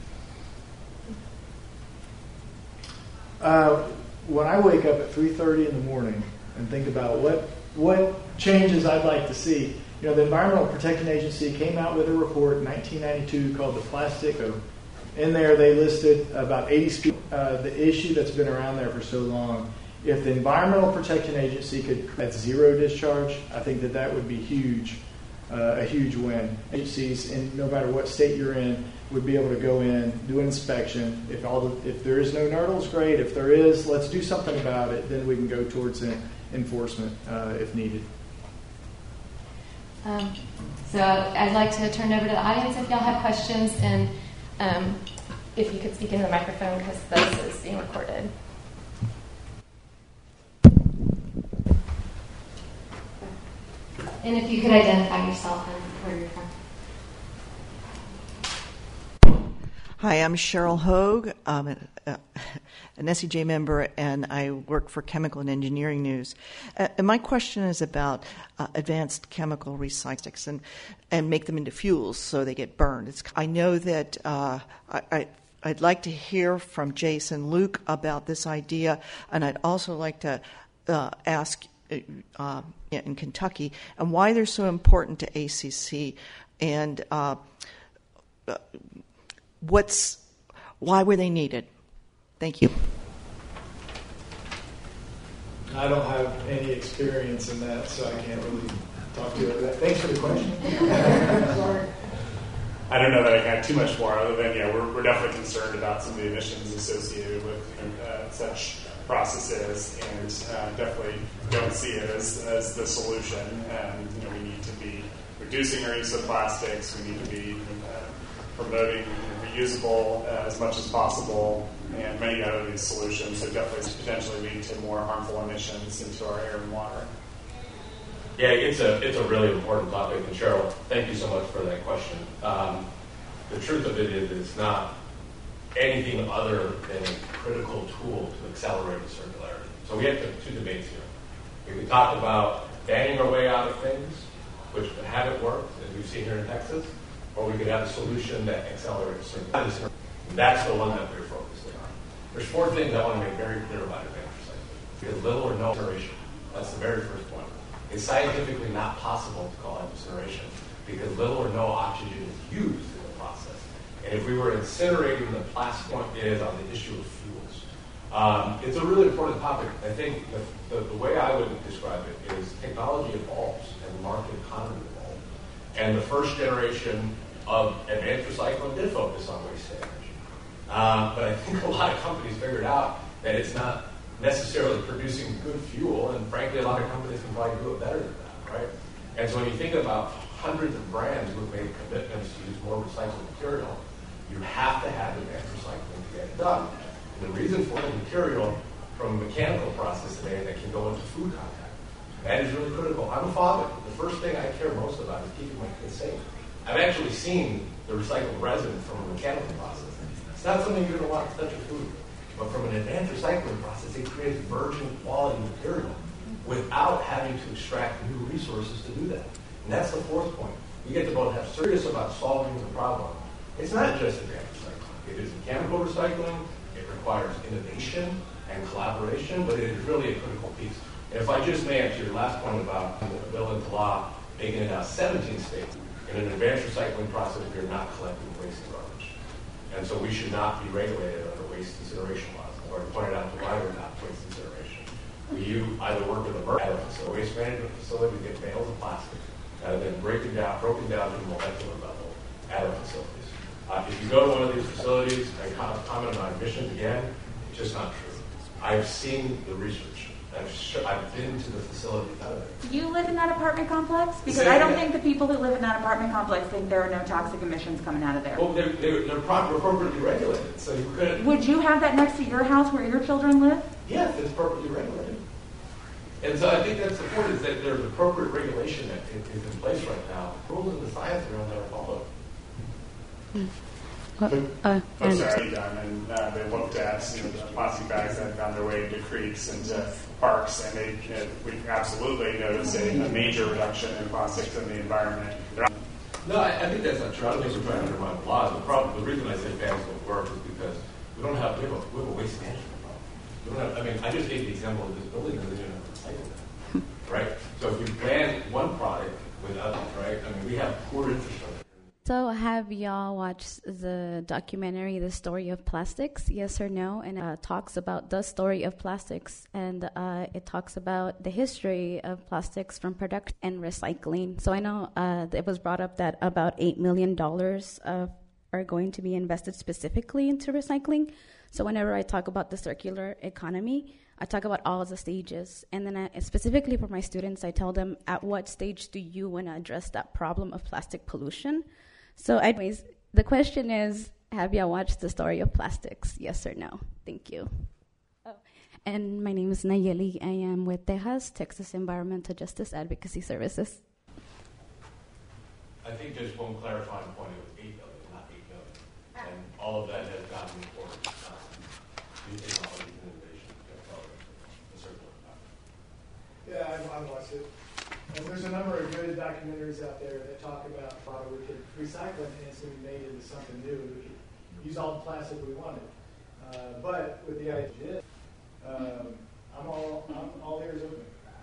Uh, when I wake up at three thirty in the morning and think about what what changes I'd like to see, you know, the Environmental Protection Agency came out with a report in nineteen ninety-two called the Plastic. In there, they listed about eighty species. Uh, the issue that's been around there for so long. If the Environmental Protection Agency could at zero discharge, I think that that would be huge, uh, a huge win. Agencies, in no matter what state you're in, would be able to go in, do an inspection. If all the, if there is no nurdles, great. If there is, let's do something about it. Then we can go towards an enforcement uh, if needed. Um, so I'd like to turn it over to the audience if y'all have questions, and um, if you could speak into the microphone because this is being recorded. And if you could identify yourself and where you're from. Hi, I'm Cheryl Hogue. I'm an, uh, an S E J member, and I work for Chemical and Engineering News. Uh, and my question is about uh, advanced chemical recycling and, and make them into fuels so they get burned. It's, I know that uh, I, I, I'd like to hear from Jason Luke about this idea, and I'd also like to uh, ask uh, in Kentucky and why they're so important to A C C, and uh, what's why were they needed? Thank you. I don't have any experience in that, so I can't really talk to you about that. Thanks for the question. I don't know that I can add too much more other than, yeah, we're, we're definitely concerned about some of the emissions associated with you know, uh, such processes, and uh, definitely don't see it as, as the solution. And you know, we need to be reducing our use of plastics. We need to be uh, promoting reusable uh, as much as possible, and many other these solutions that definitely potentially lead to more harmful emissions into our air and water. Yeah, it's a it's a really important topic, and Cheryl, thank you so much for that question. Um, the truth of it is it's not anything other than a critical tool to accelerate the circularity. So we have to, two debates here. We can talk about banging our way out of things, which haven't worked, as we've seen here in Texas, or we could have a solution that accelerates circularity. That's the one that we're focusing on. There's four things I want to make very clear about advanced recycling. We have little or no incineration. That's the very first point. It's scientifically not possible to call it incineration because little or no oxygen is used in the process. And if we were incinerating the plastic, point is on the issue of fuels. Um, it's a really important topic. I think the, the, the way I would describe it is technology evolves and the market economy evolves. And the first generation of advanced recycling did focus on waste energy. Um, but I think a lot of companies figured out that it's not necessarily producing good fuel, and frankly, a lot of companies can probably do it better than that, right? And so when you think about hundreds of brands who have made commitments to use more recycled material, you have to have advanced recycling to get it done. And the reason for the material from a mechanical process today that can go into food contact, that is really critical. I'm a father. The first thing I care most about is keeping my kids safe. I've actually seen the recycled resin from a mechanical process. It's not something you're going to want to touch your food. But from an advanced recycling process, it creates virgin quality material without having to extract new resources to do that. And that's the fourth point. We get to both have serious about solving the problem. It's not just advanced recycling. It is mechanical recycling. It requires innovation and collaboration, but it is really a critical piece. And if I just may answer your last point about the bill into law, making it now seventeen states, in an advanced recycling process, we are not collecting waste and garbage. And so we should not be regulated under waste incineration laws. I've already pointed out to why we're not waste incineration. We either work with a MRF, so waste management facility, we get bales of plastic that have been breaking down, broken down to the molecular level at our facilities. Uh, if you go to one of these facilities, I comment on emissions again, it's just not true. I've seen the research. I've, sh- I've been to the facility. Do you live in that apartment complex? Because I don't think the people who live in that apartment complex think there are no toxic emissions coming out of there. Well, they're, they're, they're proper, appropriately regulated, so you could. Would you have that next to your house where your children live? Yes, it's appropriately regulated. And so I think that's the point, is that there's appropriate regulation that is in place right now. Rules and the science around that are followed. Mm. Uh, uh, oh, sorry, done, and uh, they looked at you know, the plastic bags that had found their way into creeks and to parks, and they you know, we absolutely noticed a, a major reduction in plastics in the environment. No, I, I think that's not true. I don't think we're trying to undermine the laws. The problem, the reason I say bags don't work is because we don't have, we have a, we have a waste management problem. We don't have, I mean, I just gave the example of this building because they didn't have recycling, right? So if you ban one product with others, right? I mean, we have poor infrastructure. So have y'all watched the documentary, The Story of Plastics, yes or no? And it uh, talks about the story of plastics, and uh, it talks about the history of plastics from production and recycling. So I know uh, it was brought up that about eight million dollars uh, are going to be invested specifically into recycling. So whenever I talk about the circular economy, I talk about all the stages. And then I, specifically for my students, I tell them, at what stage do you want to address that problem of plastic pollution? So anyways, the question is, have y'all watched The Story of Plastics? Yes or no? Thank you. Oh. And my name is Nayeli. I am with Texas, Texas Environmental Justice Advocacy Services. I think just one clarifying point, it was eight million, not eight million. And all of that has gotten toward um, new technologies and innovation to accelerate the circular economy. Yeah, I, I watched it. And there's a number of good documentaries out there that talk about how we could recycle it and it's going to be made into something new. We could use all the plastic we wanted. Uh, but with the idea, um, I'm all I'm all ears open.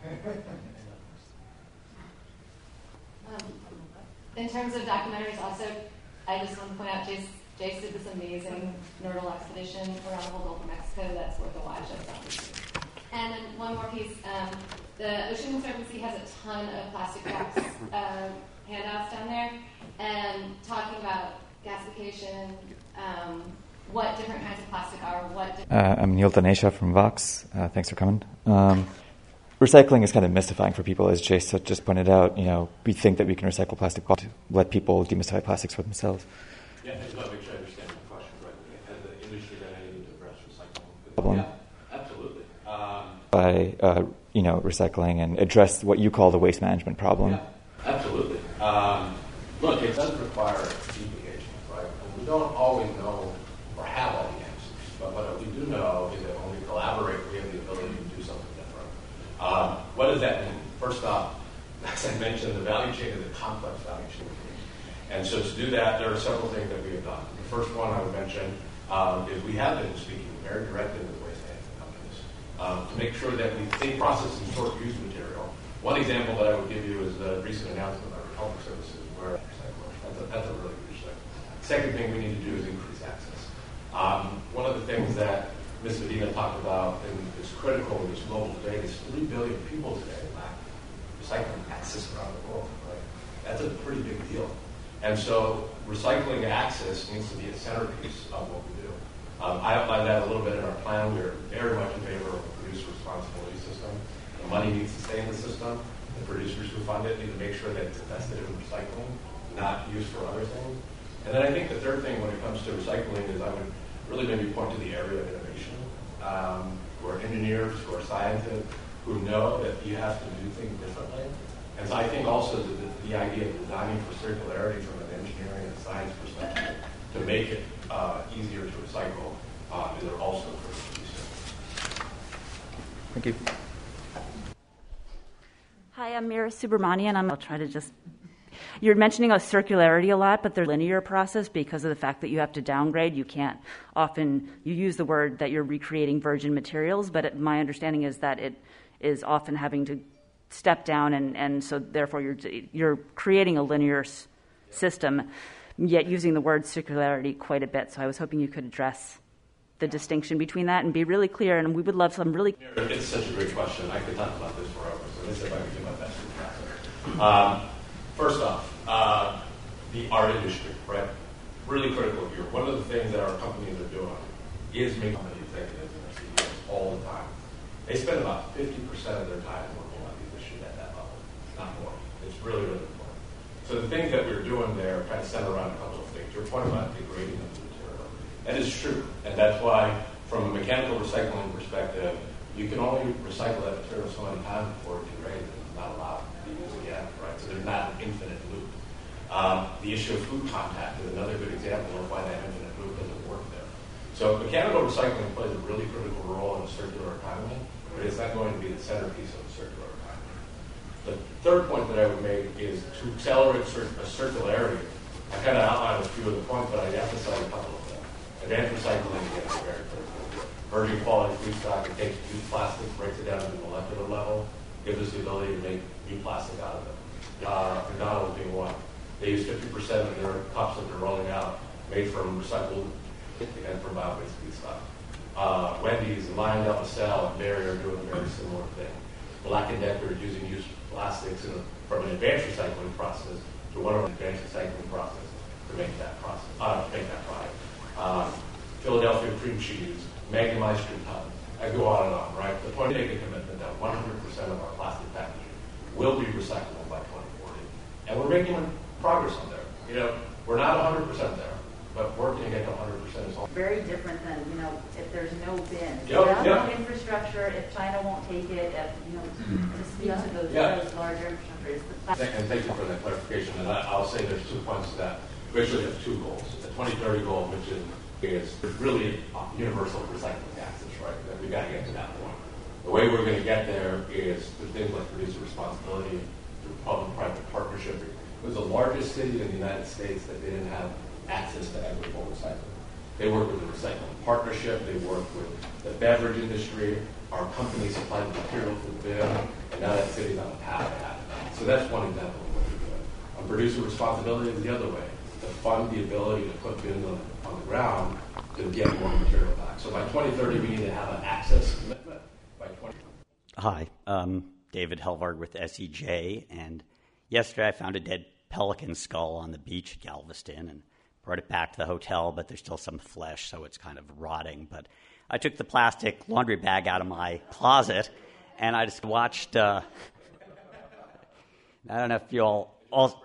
um, in terms of documentaries, also, I just want to point out Jace, Jace did this amazing nodal expedition around the whole Gulf of Mexico. That's worth a watch. And then one more piece. Um, the Ocean Conservancy has a ton of plastic box uh, handouts down there, and talking about gasification, um, what different kinds of plastic are, what... Di- uh, I'm Neil Danesha from Vox. Uh, thanks for coming. Um, recycling is kind of mystifying for people, as Jace just pointed out. You know, we think that we can recycle plastic to let people demystify plastics for themselves. Yeah, I just want to make sure I understand the question correctly. Has the industry done anything to address recycling? Problem. Yeah, absolutely. Um, by uh, you know, recycling and address what you call the waste management problem. Yeah, absolutely. Um, look, it does require deep engagement, right? And we don't always know or have all the answers, but what we do know is that when we collaborate, we have the ability to do something different. Um, what does that mean? First off, as I mentioned, the value chain is a complex value chain. And so to do that, there are several things that we have done. The first one I would mention um, is we have been speaking very directly with waste management companies um, to make sure that we think process and short use material. One example that I would give you is the recent announcement by Republic Services, where that's a, that's a really good thing. Second thing we need to do is increase access. Um, one of the things that Miz Medina talked about and is critical in this global today is three billion people today lack recycling access around the world. Right? That's a pretty big deal. And so recycling access needs to be a centerpiece of what we do. Um, I outlined that a little bit in our plan. We're very much in favor of a producer responsibility system. The money needs to stay in the system. The producers who fund it need to make sure that it's invested in recycling, not used for other things. And then I think the third thing when it comes to recycling is I would really maybe point to the area of innovation. Um, who are engineers, who are scientists, who know that you have to do things differently. And so I think also the, the, the idea of designing for circularity from an science perspective to make it uh, easier to recycle, uh, and they're also critical. Thank you. Hi, I'm Mira Subramanian. I'm, I'll try to just... You're mentioning a circularity a lot, but they're a linear process because of the fact that you have to downgrade. You can't often... You use the word that you're recreating virgin materials, but it, my understanding is that it is often having to step down, and, and so therefore you're you're creating a linear s- system, yet using the word circularity quite a bit. So I was hoping you could address the distinction between that and be really clear, and we would love some really... It's such a great question. I could talk about this forever, so let's see if I can do my best to answer. Um, first off, uh, the art industry, right? Really critical here. One of the things that our companies are doing is making company executives and their C E Os all the time. They spend about fifty percent of their time working on these issues at that level, not more. It's really, really important. So the things that we're doing there kind of center around a couple of things. Your point about degrading of the material. That is true, and that's why, from a mechanical recycling perspective, you can only recycle that material so many times before it degrades and it's not allowed to be used again, right? So there's not an infinite loop. Um, the issue of food contact is another good example of why that infinite loop doesn't work there. So mechanical recycling plays a really critical role in a circular economy, but it's not going to be the centerpiece of a circular economy. The third point that I would make is to accelerate cir- a circularity. I kind of outlined a few of the points, but I'd emphasize a couple of them. Advanced recycling is very critical. Virgin quality feedstock, it takes used plastic, breaks it down to the molecular level, gives us the ability to make new plastic out of it. Uh, McDonald's being one. They use fifty percent of their cups that they're rolling out made from recycled and from bio-based feedstock. Uh, Wendy's, Lyondell, LaSalle, and Barry are doing a very similar thing. Black and Decker is using used plastics in a, from an advanced recycling process to one of an advanced recycling process to make that process, uh, to make that product. Um, Philadelphia cream cheese, Magnum ice cream tubs. I go on and on, right? The point is to make a commitment that one hundred percent of our plastic packaging will be recyclable by twenty forty. And we're making progress on there. You know, we're not one hundred percent there, but working to get to one hundred percent is all. Very different than, you know, if there's no bin. Yep, Without yep. no infrastructure, if China won't take it, if, you know, to speak to those, Yeah. those larger infrastructures. And thank you for that clarification. And I, I'll say there's two points to that. We actually have two goals. The twenty thirty goal, which is, is really universal recycling access, right? That we've got to get to that point. The way we're going to get there is through things like producer responsibility, through public-private partnership. It was the largest city in the United States that didn't have access to equitable recycling. They work with the recycling partnership. They work with the beverage industry. Our company supplied the material to the bin, and now that city's on the path to have it. So that's one example of what we're doing. On producer responsibility is the other way, to fund the ability to put bins on, on the ground to get more material back. So by twenty thirty, we need to have an access commitment. By twenty. Hi, um, David Helvard with S E J, and yesterday I found a dead pelican skull on the beach at Galveston and brought it back to the hotel, but there's still some flesh, so it's kind of rotting. But I took the plastic laundry bag out of my closet, and I just watched, uh, I don't know if you all, all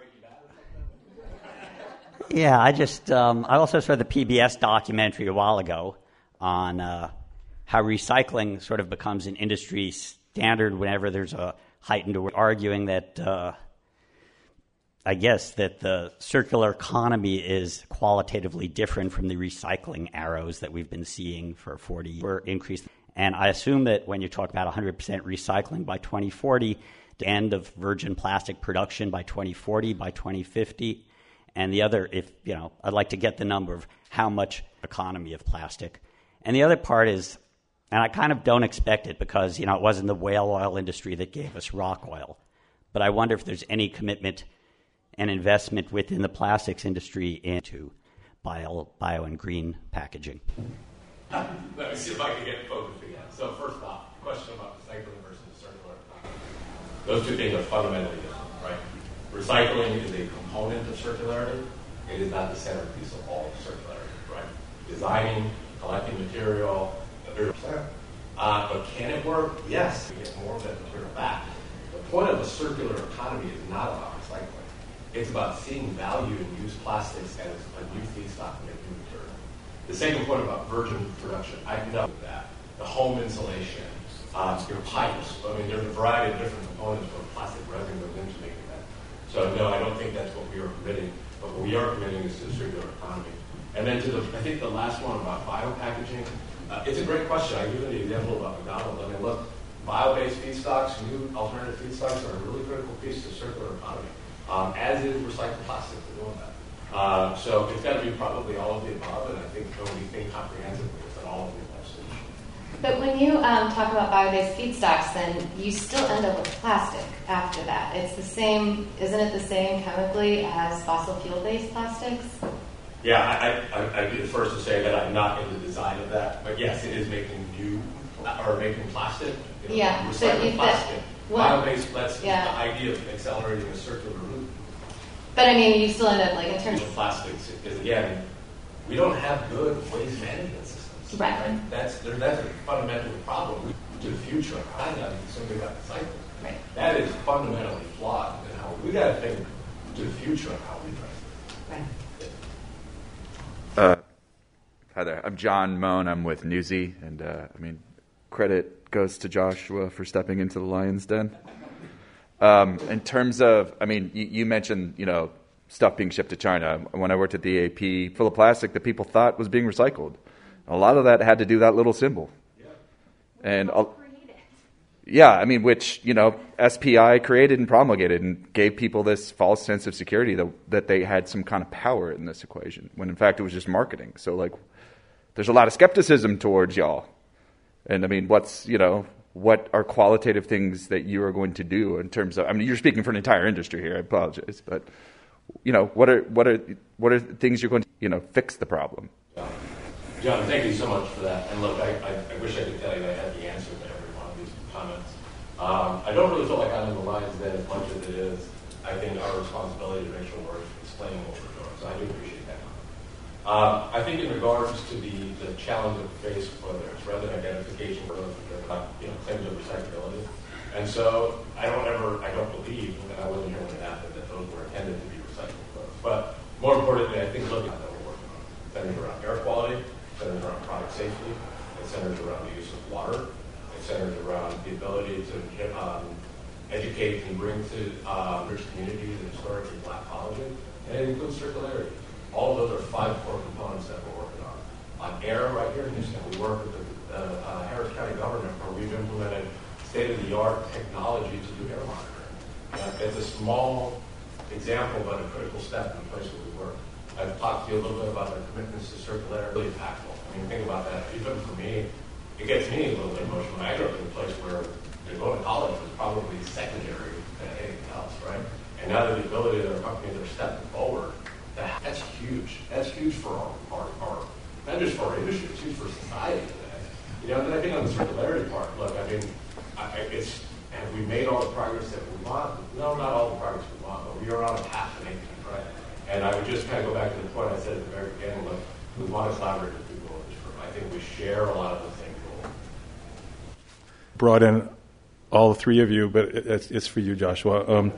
yeah, I just, um, I also saw the P B S documentary a while ago on uh, how recycling sort of becomes an industry standard whenever there's a heightened arguing that, uh, I guess, that the circular economy is qualitatively different from the recycling arrows that we've been seeing for forty years. We're increased. And I assume that when you talk about one hundred percent recycling by twenty forty, the end of virgin plastic production by twenty forty, by twenty fifty, and the other, if, you know, I'd like to get the number of how much economy of plastic. And the other part is, and I kind of don't expect it because, you know, it wasn't the whale oil industry that gave us rock oil. But I wonder if there's any commitment and investment within the plastics industry into bio, bio and green packaging. Let me see if I can get focused again. So first off, question about recycling versus circular economy. Those two things are fundamentally different, right? Recycling is a component of circularity. It is not the centerpiece of all circularity, right? Designing, collecting material, one hundred percent. Uh, but can it work? Yes. We get more of that material back. The point of a circular economy is not about recycling. It's about seeing value in used plastics as a new feedstock to make new material. The second point about virgin production, I can with that. The home insulation, uh, your pipes. I mean, there's a variety of different components where plastic resin goes into making that. So So no, I don't think that's what we are committing. But what we are committing is to the circular economy. And then to the, I think the last one about biopackaging, uh, it's a great question. I give you the example about McDonald's. I mean, look, bio-based feedstocks, new alternative feedstocks are a really critical piece to the circular economy, um, as is recycled plastic for doing that. Uh, so it's got to be probably all of the above, and I think when we think comprehensively, it's an all of the above solution. But when you um, talk about bio-based feedstocks, then you still end up with plastic after that. It's the same, isn't it the same chemically as fossil fuel-based plastics? Yeah, I, I, I'd be the first to say that I'm not in the design of that, but yes, it is making new, or making plastic, you know, yeah, recycled plastic. That, well, bio-based, that's yeah. the idea of accelerating a circular route. But I mean, you still end up, like, in terms of plastics, because again, we don't have good waste management systems. Right. right? That's, that's a fundamental problem to the future. I know something about recycling. Right. That is fundamentally flawed in how we got to think to the future of how we recycle. Right. Uh, hi there. I'm John Moan. I'm with Newsy, and uh, I mean, credit goes to Joshua for stepping into the lion's den. Um, in terms of, I mean, you, you mentioned, you know, stuff being shipped to China. When I worked at the A P, full of plastic that people thought was being recycled. A lot of that had to do with that little symbol. Yeah. And uh, yeah, I mean, which, you know, S P I created and promulgated and gave people this false sense of security that, that they had some kind of power in this equation, when in fact it was just marketing. So, like, there's a lot of skepticism towards y'all. And, I mean, what's, you know, what are qualitative things that you are going to do in terms of, I mean, you're speaking for an entire industry here, I apologize, but, you know, what are what are, what are things you're going to, you know, fix the problem? John, thank you so much for that. And look, I, I, I wish I could tell you I had the answer to every one of these comments. Um, I don't really feel like I'm in the lion's den as much as it is, I think, our responsibility to make sure we're explaining what we're doing. So I do appreciate that. Um, I think in regards to the, the challenge of the face, whether it's resident identification or you know, claims of recyclability. And so I don't ever, I don't believe, and I wasn't here when it happened, that those were intended to be recycled. But more importantly, I think looking at that we're working on centers around air quality, centers around product safety, it centers around the use of water, it centers around the ability to um, educate and bring to um, rich communities and historically black colleges, and it includes circularity. All of those are five core components that we're working on. On air, right here in Houston, we work with the uh, uh, Harris County government where we've implemented state-of-the-art technology to do air monitoring. Uh, it's a small example, but a critical step in the place where we work. I've talked to you a little bit about the commitments to circularity, really impactful. I mean, think about that. Even for me, it gets me a little bit emotional. I grew up in a place where going to college was probably secondary to anything else, right? And now the ability that our companies are stepping forward, that, that's huge. That's huge for our, our, our, not just for our industry, it's huge for society today. You know, and I think on the circularity part, look, I mean, I, it's, have we made all the progress that we want? No, not all the progress we want, but we are on a path to making it right. And I would just kind of go back to the point I said at the very beginning, look, we want to collaborate with people in this room. I think we share a lot of the same goals. Brought in all three of you, but it's, it's for you, Joshua. Um,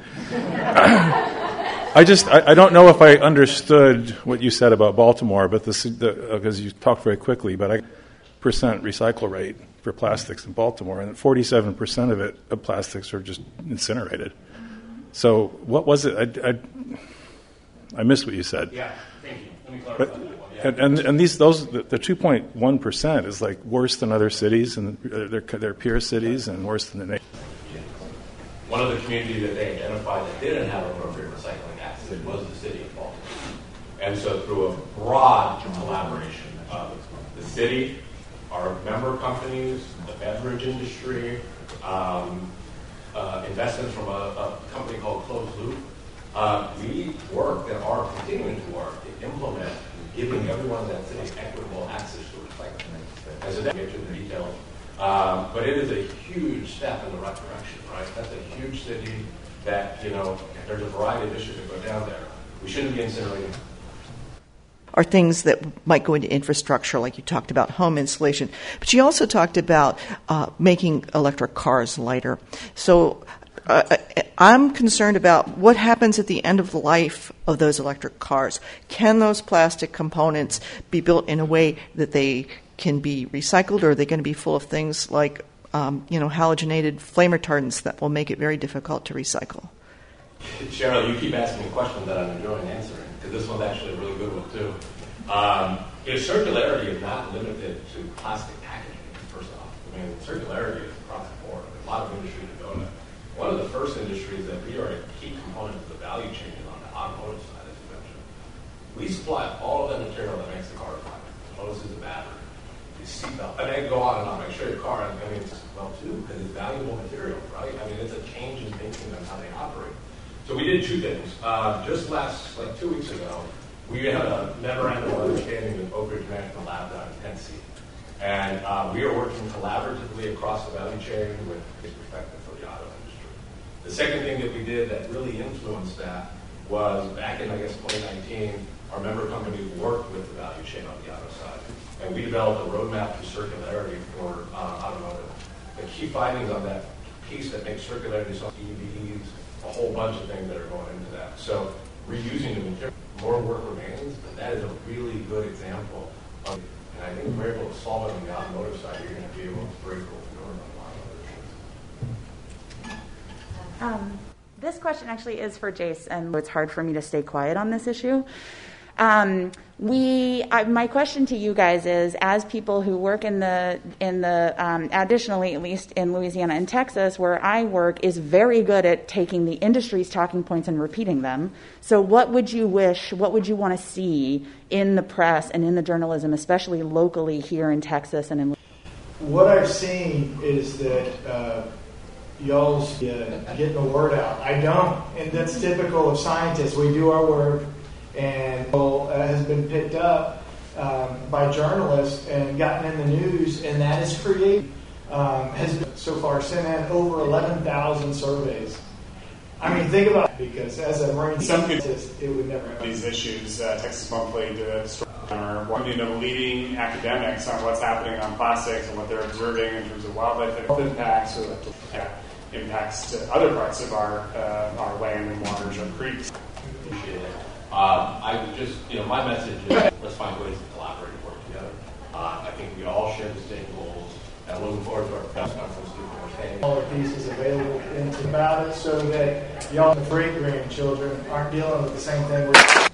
I just, I, I don't know if I understood what you said about Baltimore, but this, because uh, you talked very quickly, but I percent recycle rate for plastics in Baltimore, and forty-seven percent of it, of plastics are just incinerated. So what was it? I, I, I missed what you said. Yeah, thank you. Let me clarify but, that one. Yeah. And, and, and these, those, the, the two point one percent is like worse than other cities and their, their peer cities and worse than the nation. One of the communities that they identified that didn't have appropriate recycling access was the city of Baltimore. And so through a broad collaboration of the city, our member companies, the beverage industry, um, uh, investments from a, a company called Closed Loop, uh, we work and are continuing to work to implement giving everyone in that city equitable access to recycling. As I get into the details, um, but it is a huge step in the right direction, right? That's a huge city that, you know, there's a variety of issues that go down there. We shouldn't be incinerating. Are things that might go into infrastructure, like you talked about home insulation. But you also talked about uh, making electric cars lighter. So uh, I'm concerned about what happens at the end of the life of those electric cars. Can those plastic components be built in a way that they can be recycled, or are they going to be full of things like um, you know, halogenated flame retardants that will make it very difficult to recycle? Cheryl, you keep asking me questions that I'm enjoying answering, because this one's actually a really good one, too. Um, you know, circularity is not limited to plastic packaging, first off. I mean, circularity is across the board. There's a lot of industries that go to that. One of the first industries that we are a key component of the value chain is on the automotive side, as you mentioned. We supply all of the material that makes the car fly. The hoses, the battery, the seatbelt. I mean, I can go on and on. I can show you a car, I mean, it's well, too, because it's valuable material, right? I mean, it's a change in thinking on how they operate. So we did two things. Uh, just last, like two weeks ago, we had a memorandum of understanding with Oak Ridge National Lab down in Tennessee. And uh, we are working collaboratively across the value chain with perspective for the auto industry. The second thing that we did that really influenced that was back in, I guess, twenty nineteen, our member companies worked with the value chain on the auto side. And we developed a roadmap to circularity for uh, automotive. The key findings on that piece that makes circularity so E Vs, a whole bunch of things that are going into that. So reusing the material, more work remains, but that is a really good example of, and I think if we're able to solve it on the automotive side, you're going to be able to break open doors on a lot of other issues. Um, this question actually is for Jace, and it's hard for me to stay quiet on this issue. Um, we, I, my question to you guys is, as people who work in the, in the, um, additionally, at least in Louisiana and Texas, where I work, is very good at taking the industry's talking points and repeating them. So what would you wish, what would you want to see in the press and in the journalism, especially locally here in Texas and in... What I've seen is that uh, y'all's uh, getting the word out. I don't, and that's typical of scientists. We do our work, and uh, has been picked up um, by journalists and gotten in the news, and that is created. Um, has been, so far sent in over eleven thousand surveys. I mean, think about it, because as a marine scientist, it would never happen. These issues, uh, Texas Monthly did a story on one of the leading academics on what's happening on plastics and what they're observing in terms of wildlife impacts, or uh, impacts to other parts of our uh, our land and waters, our creeks. Appreciate it. Um, I would just, you know, my message is let's find ways to collaborate and work together. Uh, I think we all share the same goals, and I'm looking forward to our press conference to more things. All of these is available in about it, so that y'all, the great grandchildren, aren't dealing with the same thing we're